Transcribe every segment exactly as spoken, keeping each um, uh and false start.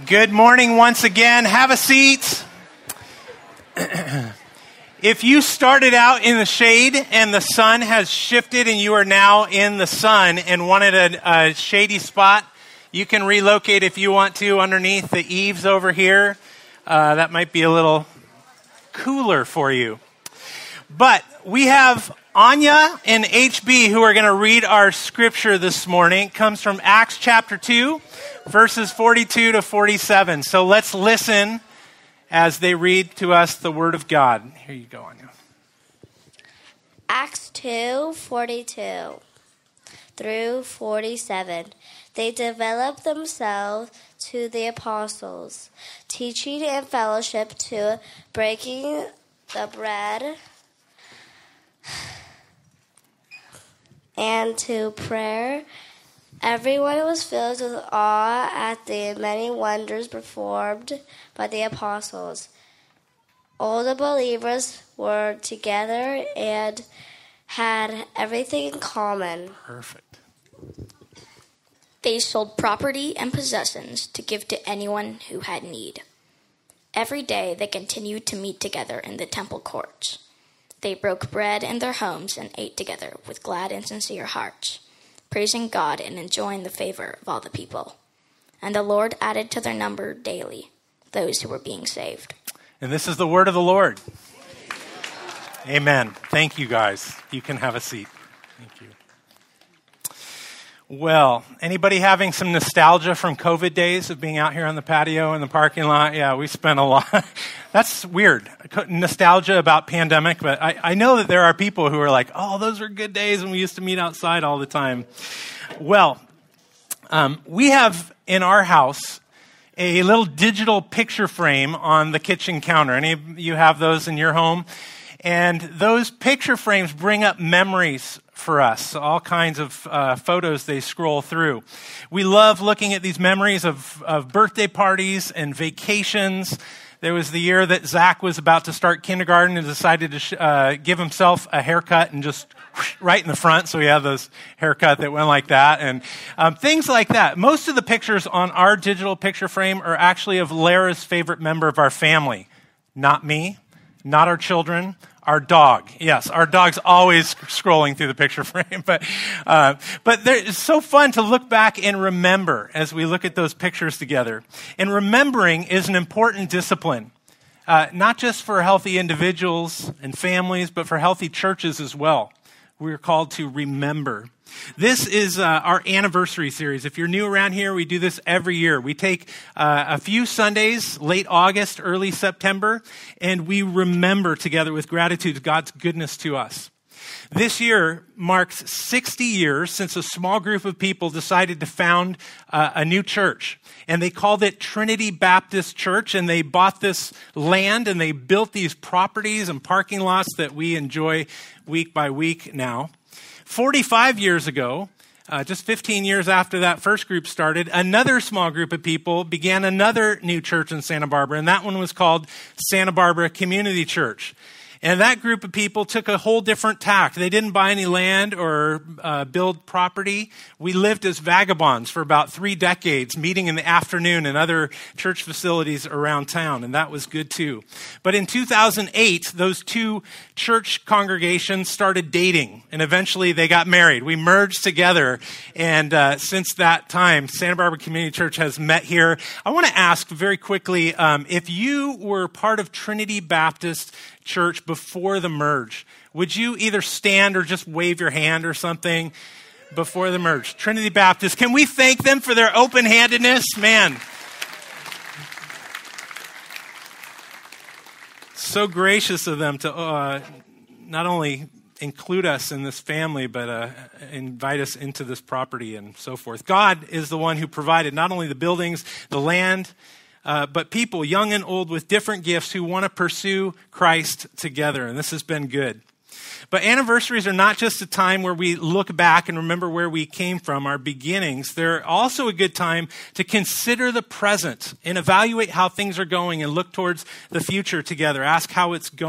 Good morning once again. Have a seat. If you started out in the shade and the sun has shifted and you are now in the sun and wanted a, a shady spot, you can relocate if you want to underneath the eaves over here. Uh, that might be a little cooler for you. But we have Anya and H B who are going to read our scripture this morning. It comes from Acts chapter two, verses forty-two to forty-seven. So let's listen as they read to us the word of God. Here you go, Anya. Acts two, forty-two through forty-seven. They developed themselves to the apostles, teaching and fellowship, to breaking the bread, and to prayer. Everyone was filled with awe at the many wonders performed by the apostles. All the believers were together and had everything in common. Perfect. They sold property and possessions to give to anyone who had need. Every day they continued to meet together in the temple courts. They broke bread in their homes and ate together with glad and sincere hearts, praising God and enjoying the favor of all the people. And the Lord added to their number daily those who were being saved. And this is the word of the Lord. Amen. Thank you, guys. You can have a seat. Thank you. Well, anybody having some nostalgia from COVID days of being out here on the patio in the parking lot? Yeah, we spent a lot. That's weird. Nostalgia about pandemic, but I, I know that there are people who are like, oh, those were good days when we used to meet outside all the time. Well, um, we have in our house a little digital picture frame on the kitchen counter. Any of you have those in your home? And those picture frames bring up memories for us, all kinds of uh, photos they scroll through. We love looking at these memories of, of birthday parties and vacations. There was the year that Zach was about to start kindergarten and decided to sh- uh, give himself a haircut and just whoosh, right in the front, so he had this haircut that went like that, and um, things like that. Most of the pictures on our digital picture frame are actually of Lara's favorite member of our family. Not me, not our children, our dog. Yes, our dog's always scrolling through the picture frame. But uh, but it's so fun to look back and remember as we look at those pictures together. And remembering is an important discipline, uh, not just for healthy individuals and families, but for healthy churches as well. We're called to remember. This is uh, our anniversary series. If you're new around here, we do this every year. We take uh, a few Sundays, late August, early September, and we remember together with gratitude God's goodness to us. This year marks sixty years since a small group of people decided to found uh, a new church. And they called it Trinity Baptist Church, and they bought this land and they built these properties and parking lots that we enjoy week by week now. forty-five years ago, uh, just fifteen years after that first group started, another small group of people began another new church in Santa Barbara, and that one was called Santa Barbara Community Church. And that group of people took a whole different tack. They didn't buy any land or uh, build property. We lived as vagabonds for about three decades, meeting in the afternoon in other church facilities around town, and that was good too. But in two thousand eight, those two church congregations started dating, and eventually they got married. We merged together, and uh, since that time, Santa Barbara Community Church has met here. I want to ask very quickly, um, if you were part of Trinity Baptist Church before the merge, would you either stand or just wave your hand or something before the merge? Trinity Baptist, can we thank them for their open-handedness? Man, so gracious of them to uh, not only include us in this family, but uh, invite us into this property and so forth. God is the one who provided not only the buildings, the land, Uh, but people, young and old, with different gifts who want to pursue Christ together. And this has been good. But anniversaries are not just a time where we look back and remember where we came from, our beginnings. They're also a good time to consider the present and evaluate how things are going and look towards the future together. Ask how it's going.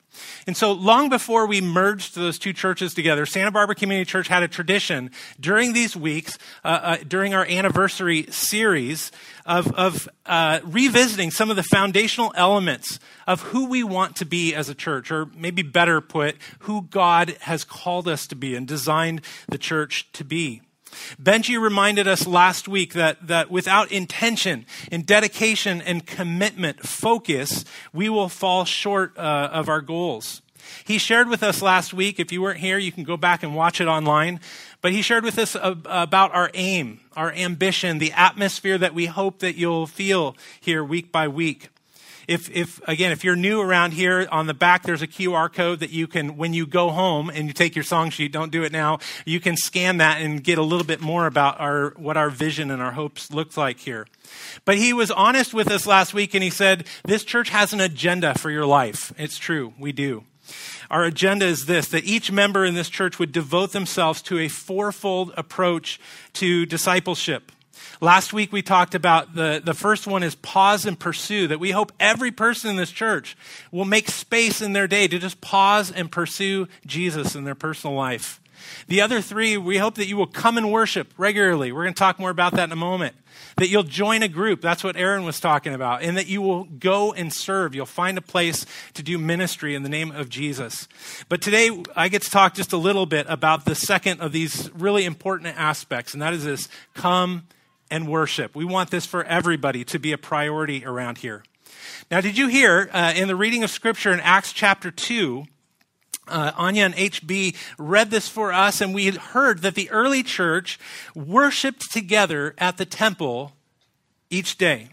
And so long before we merged those two churches together, Santa Barbara Community Church had a tradition during these weeks, uh, uh, during our anniversary series, of, of uh, revisiting some of the foundational elements of who we want to be as a church, or maybe better put, who God has called us to be and designed the church to be. Benji reminded us last week that, that without intention and dedication and commitment, focus, we will fall short uh, of our goals. He shared with us last week, if you weren't here, you can go back and watch it online, but he shared with us uh, about our aim, our ambition, the atmosphere that we hope that you'll feel here week by week. If, if, again, if you're new around here, on the back there's a Q R code that you can, when you go home and you take your song sheet, don't do it now, you can scan that and get a little bit more about our, what our vision and our hopes looks like here. But he was honest with us last week and he said, this church has an agenda for your life. It's true, we do. Our agenda is this, that each member in this church would devote themselves to a fourfold approach to discipleship. Last week we talked about the, the first one is pause and pursue, that we hope every person in this church will make space in their day to just pause and pursue Jesus in their personal life. The other three, we hope that you will come and worship regularly. We're going to talk more about that in a moment. That you'll join a group. That's what Aaron was talking about. And that you will go and serve. You'll find a place to do ministry in the name of Jesus. But today, I get to talk just a little bit about the second of these really important aspects. And that is this, come and worship. We want this for everybody to be a priority around here. Now, did you hear uh, in the reading of Scripture in Acts chapter two, Uh, Anya and H B read this for us, and we had heard that the early church worshiped together at the temple each day.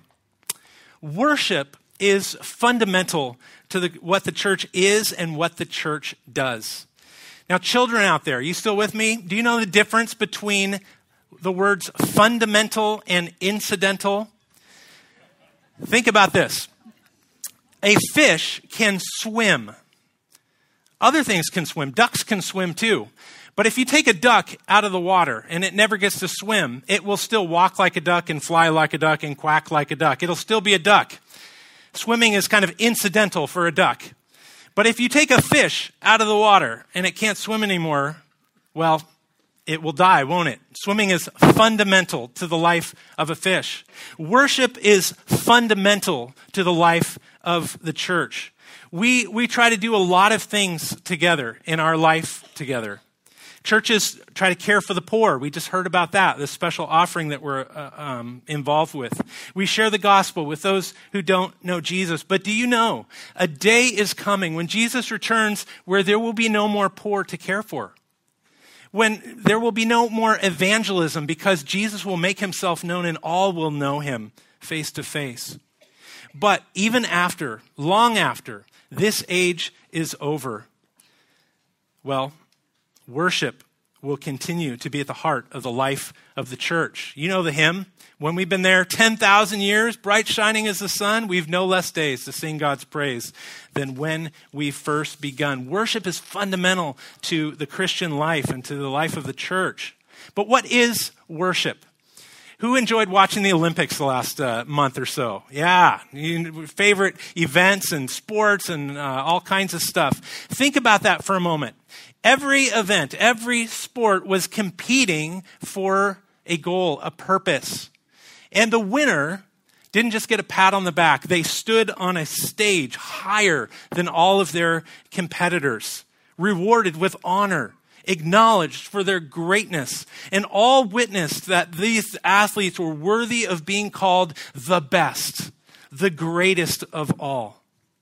Worship is fundamental to the, what the church is and what the church does. Now, children out there, are you still with me? Do you know the difference between the words fundamental and incidental? Think about this. A fish can swim. Other things can swim. Ducks can swim too. But if you take a duck out of the water and it never gets to swim, it will still walk like a duck and fly like a duck and quack like a duck. It'll still be a duck. Swimming is kind of incidental for a duck. But if you take a fish out of the water and it can't swim anymore, well, it will die, won't it? Swimming is fundamental to the life of a fish. Worship is fundamental to the life of the church. We we try to do a lot of things together in our life together. Churches try to care for the poor. We just heard about that, the special offering that we're uh, um, involved with. We share the gospel with those who don't know Jesus. But do you know, a day is coming when Jesus returns where there will be no more poor to care for. When there will be no more evangelism because Jesus will make himself known and all will know him face to face. But even after, long after, this age is over, well, worship will continue to be at the heart of the life of the church. You know the hymn, when we've been there ten thousand years, bright shining as the sun, we've no less days to sing God's praise than when we first begun. Worship is fundamental to the Christian life and to the life of the church. But what is worship? Who enjoyed watching the Olympics the last uh, month or so? Yeah, favorite events and sports and uh, all kinds of stuff. Think about that for a moment. Every event, every sport was competing for a goal, a purpose. And the winner didn't just get a pat on the back. They stood on a stage higher than all of their competitors, rewarded with honor, acknowledged for their greatness, and all witnessed that these athletes were worthy of being called the best, the greatest of all.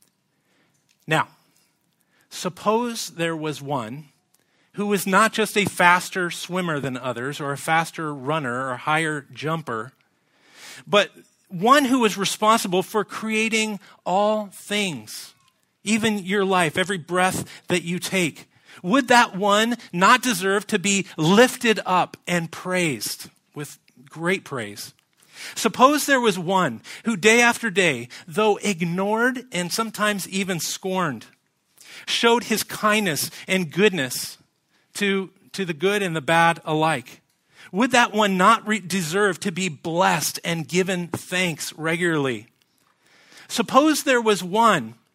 Now, suppose there was one who was not just a faster swimmer than others, or a faster runner, or higher jumper, but one who was responsible for creating all things, even your life, every breath that you take. Would that one not deserve to be lifted up and praised with great praise? Suppose there was one who day after day, though ignored and sometimes even scorned, showed his kindness and goodness to, to the good and the bad alike. Would that one not re- deserve to be blessed and given thanks regularly? Suppose there was one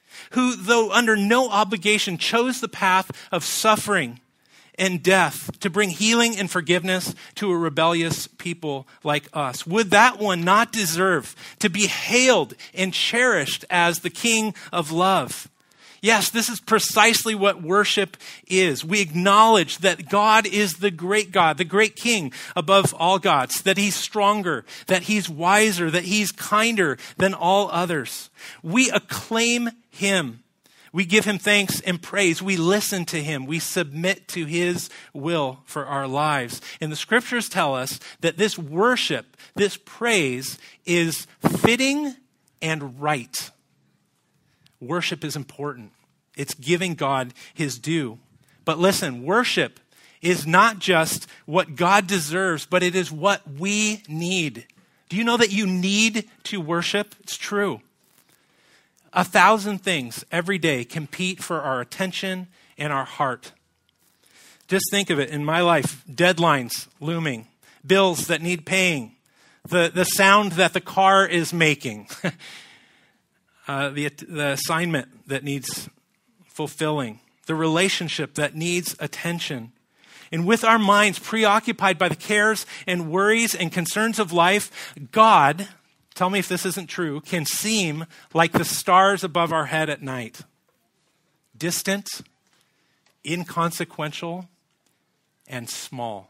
who, though under no obligation, chose the path of suffering and death to bring healing and forgiveness to a rebellious people like us. Would that one not deserve to be hailed and cherished as the King of love? Yes, this is precisely what worship is. We acknowledge that God is the great God, the great King above all gods, that he's stronger, that he's wiser, that he's kinder than all others. We acclaim him. We give him thanks and praise. We listen to him. We submit to his will for our lives. And the scriptures tell us that this worship, this praise is fitting and right. Worship is important. It's giving God his due. But listen, worship is not just what God deserves, but it is what we need. Do you know that you need to worship? It's true. A thousand things every day compete for our attention and our heart. Just think of it in my life. Deadlines looming, bills that need paying, the, the sound that the car is making, uh, the, the assignment that needs fulfilling, the relationship that needs attention. And with our minds preoccupied by the cares and worries and concerns of life, God, tell me if this isn't true, can seem like the stars above our head at night. Distant, inconsequential, and small.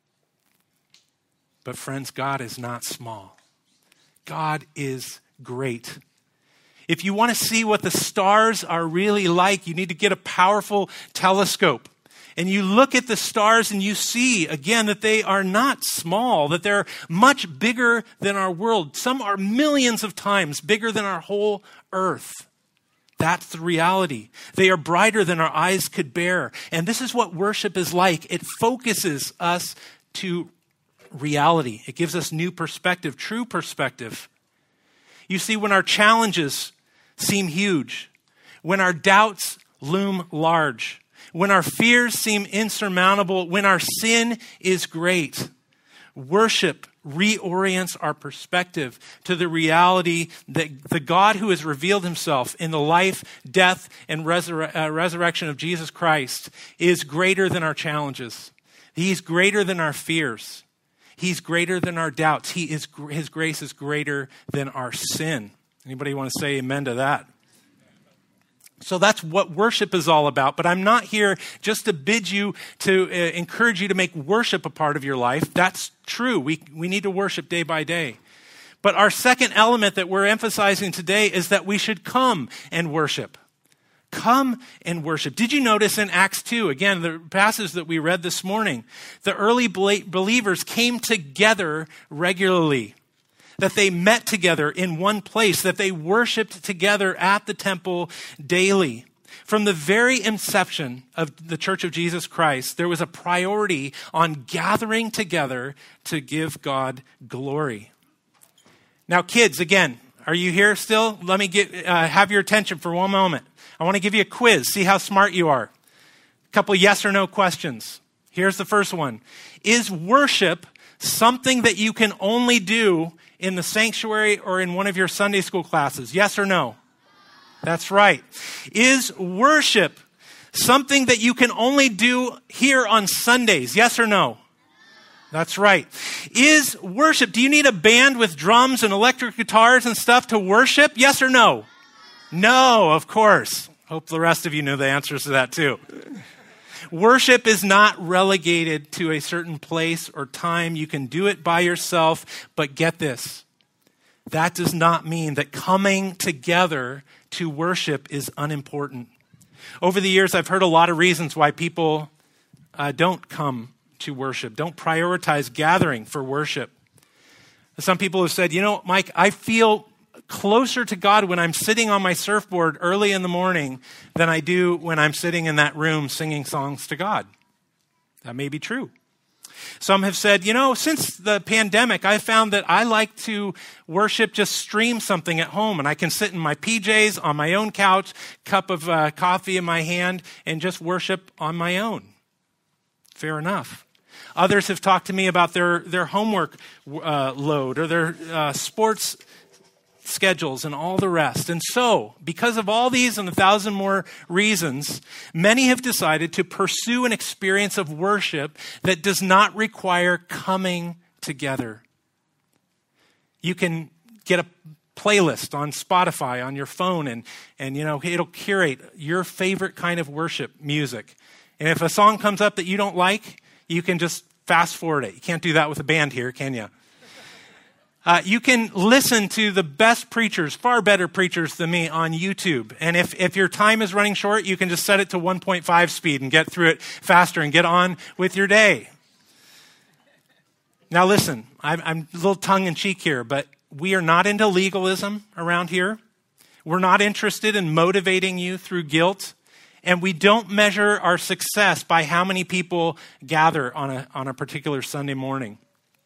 But friends, God is not small. God is great. If you want to see what the stars are really like, you need to get a powerful telescope. And you look at the stars and you see, again, that they are not small, that they're much bigger than our world. Some are millions of times bigger than our whole earth. That's the reality. They are brighter than our eyes could bear. And this is what worship is like. It focuses us to reality. It gives us new perspective, true perspective. You see, when our challenges seem huge, when our doubts loom large, when our fears seem insurmountable, when our sin is great, worship reorients our perspective to the reality that the God who has revealed himself in the life, death, and resur- uh, resurrection of Jesus Christ is greater than our challenges. He's greater than our fears. He's greater than our doubts. He is, his grace is greater than our sin. Anybody want to say amen to that? So that's what worship is all about. But I'm not here just to bid you, to uh, encourage you to make worship a part of your life. That's true. We, we need to worship day by day. But our second element that we're emphasizing today is that we should come and worship. Come and worship. Did you notice in Acts two, again, the passage that we read this morning, the early believers came together regularly, that they met together in one place, that they worshiped together at the temple daily. From the very inception of the Church of Jesus Christ, there was a priority on gathering together to give God glory. Now, kids, again, are you here still? Let me get uh, have your attention for one moment. I want to give you a quiz, see how smart you are. A couple yes or no questions. Here's the first one. Is worship something that you can only do in the sanctuary or in one of your Sunday school classes? Yes or no? That's right. Is worship something that you can only do here on Sundays? Yes or no? That's right. Is worship, do you need a band with drums and electric guitars and stuff to worship? Yes or no? No, of course. Hope the rest of you know the answers to that too. Worship is not relegated to a certain place or time. You can do it by yourself, but get this. That does not mean that coming together to worship is unimportant. Over the years, I've heard a lot of reasons why people uh, don't come to worship, don't prioritize gathering for worship. Some people have said, you know, Mike, I feel closer to God when I'm sitting on my surfboard early in the morning than I do when I'm sitting in that room singing songs to God. That may be true. Some have said, you know, since the pandemic, I found that I like to worship, just stream something at home, and I can sit in my P Js on my own couch, cup of uh, coffee in my hand, and just worship on my own. Fair enough. Others have talked to me about their, their homework uh, load or their uh, sports schedules and all the rest. And so, because of all these and a thousand more reasons, many have decided to pursue an experience of worship that does not require coming together. You can get a playlist on Spotify on your phone, and, and you know, it'll curate your favorite kind of worship music. And if a song comes up that you don't like, you can just fast forward it. You can't do that with a band here, can you? Uh, you can listen to the best preachers, far better preachers than me, on YouTube. And if, if your time is running short, you can just set it to one point five speed and get through it faster and get on with your day. Now listen, I'm, I'm a little tongue-in-cheek here, but we are not into legalism around here. We're not interested in motivating you through guilt. And we don't measure our success by how many people gather on a, on a particular Sunday morning.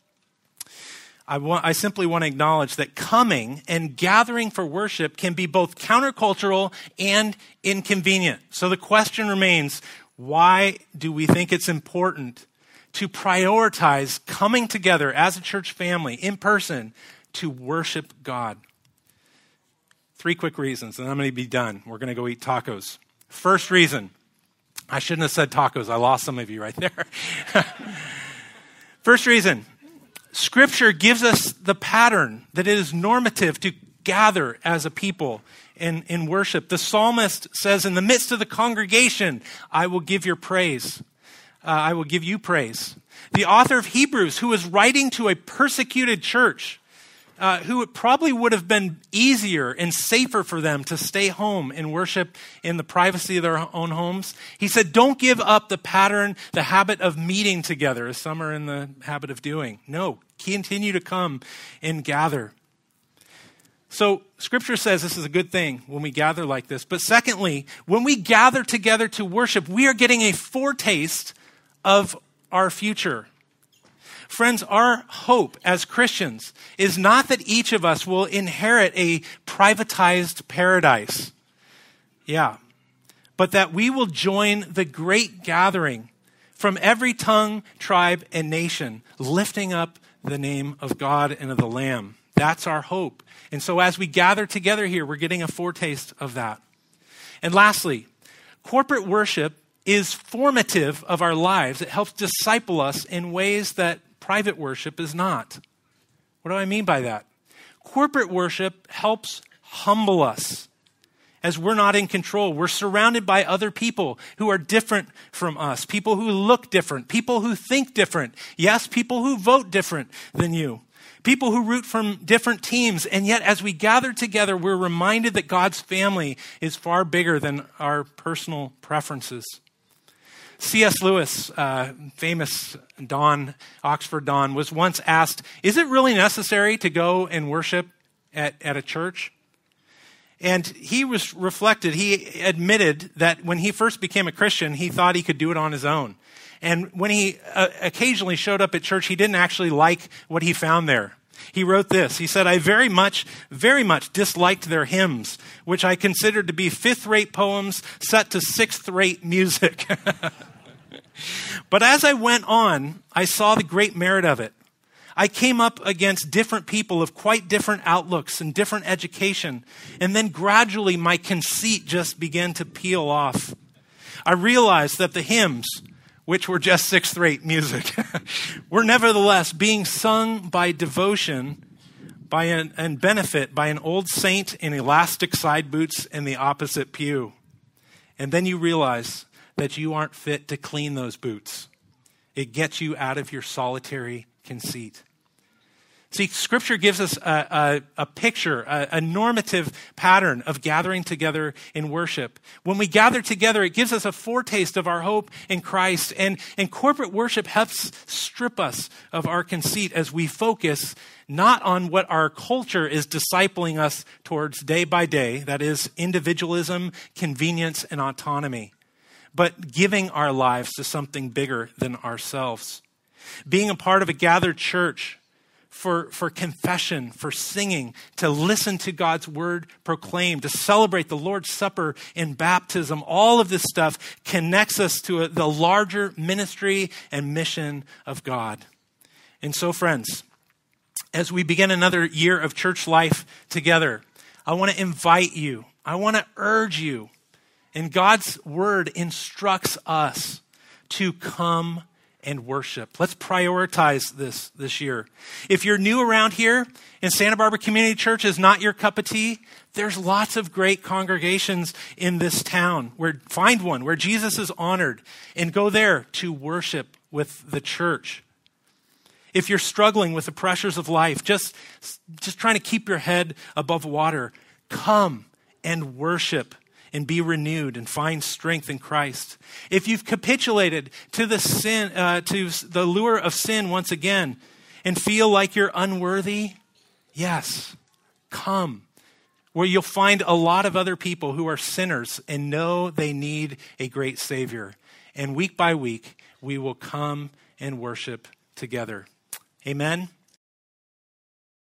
I, want, I simply want to acknowledge that coming and gathering for worship can be both countercultural and inconvenient. So the question remains, why do we think it's important to prioritize coming together as a church family in person to worship God? Three quick reasons, and I'm going to be done. We're going to go eat tacos. First reason, I shouldn't have said tacos. I lost some of you right there. First reason, Scripture gives us the pattern that it is normative to gather as a people in, in worship. The psalmist says, in the midst of the congregation, I will give your praise. Uh, I will give you praise. The author of Hebrews, who was writing to a persecuted church, Uh, who it probably would have been easier and safer for them to stay home and worship in the privacy of their own homes. He said, don't give up the pattern, the habit of meeting together, as some are in the habit of doing. No, continue to come and gather. So Scripture says this is a good thing when we gather like this. But secondly, when we gather together to worship, we are getting a foretaste of our future. Friends, our hope as Christians is not that each of us will inherit a privatized paradise. Yeah. But that we will join the great gathering from every tongue, tribe, and nation, lifting up the name of God and of the Lamb. That's our hope. And so as we gather together here, we're getting a foretaste of that. And lastly, corporate worship is formative of our lives. It helps disciple us in ways that private worship is not. What do I mean by that? Corporate worship helps humble us as we're not in control. We're surrounded by other people who are different from us, people who look different, people who think different. Yes, people who vote different than you, people who root from different teams. And yet, as we gather together, we're reminded that God's family is far bigger than our personal preferences. C S Lewis, uh, famous Don, Oxford Don, was once asked, is it really necessary to go and worship at, at a church? And he was reflected, he admitted that when he first became a Christian, he thought he could do it on his own. And when he uh, occasionally showed up at church, he didn't actually like what he found there. He wrote this. He said, I very much, very much disliked their hymns, which I considered to be fifth-rate poems set to sixth-rate music. But as I went on, I saw the great merit of it. I came up against different people of quite different outlooks and different education, and then gradually my conceit just began to peel off. I realized that the hymns, which were just sixth-rate music, were nevertheless being sung by devotion by an, and benefit by an old saint in elastic side boots in the opposite pew. And then you realize that you aren't fit to clean those boots. It gets you out of your solitary conceit. See, Scripture gives us a, a, a picture, a, a normative pattern of gathering together in worship. When we gather together, it gives us a foretaste of our hope in Christ. And, and corporate worship helps strip us of our conceit as we focus not on what our culture is discipling us towards day by day, that is individualism, convenience, and autonomy, but giving our lives to something bigger than ourselves. Being a part of a gathered church for, for confession, for singing, to listen to God's word proclaimed, to celebrate the Lord's Supper in baptism, all of this stuff connects us to a, the larger ministry and mission of God. And so, friends, as we begin another year of church life together, I want to invite you, I want to urge you, and God's word instructs us to come and worship. Let's prioritize this this year. If you're new around here and Santa Barbara Community Church is not your cup of tea, there's lots of great congregations in this town. Where find one where Jesus is honored and go there to worship with the church. If you're struggling with the pressures of life, just, just trying to keep your head above water, come and worship and be renewed and find strength in Christ. If you've capitulated to the sin, uh, to the lure of sin once again and feel like you're unworthy, yes, come, where you'll find a lot of other people who are sinners and know they need a great Savior. And week by week, we will come and worship together. Amen.